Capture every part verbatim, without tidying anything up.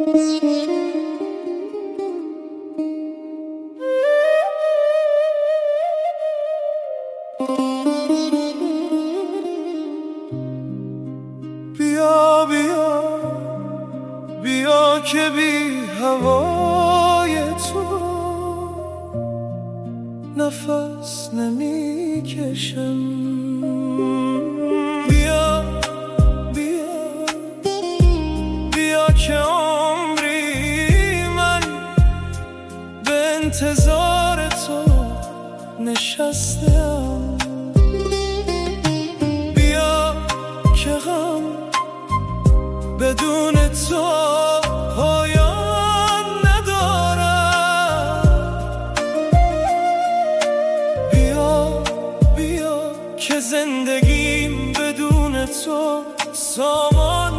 بیا بیا بیا که بی هوای تو نفس نمی کشم. بیا بیا بیا که عمری من به انتظار تو نشستم. بیا که غم بدون تو پایان ندارد. بیا بیا که زندگیم بدون تو سامان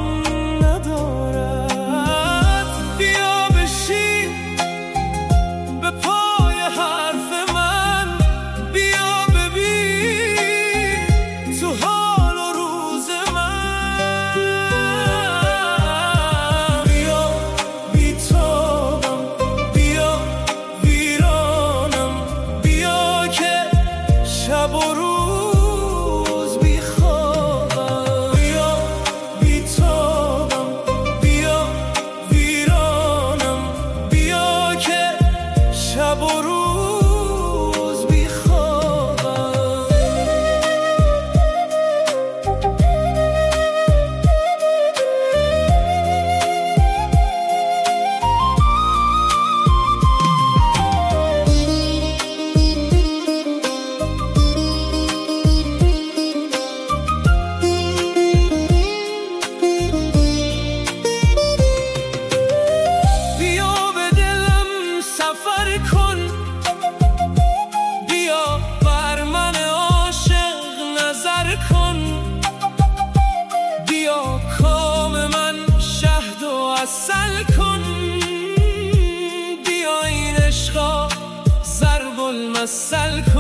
ندارد. بیا بشین به پای حرف من، بیا ببین تو حال و روز من. بیا بی تابم، بیا ویرانم، بیا که شب و روز بی خوابم. بیا بی تابم، بیا ویرانم، بیا که شب و روز بی خوابم. بیا به دلم سفر کن، بیا بر من عاشق نظر کن. بیا کام من شهد و عسل کن، بیا این عشقا ضرب المثل کن.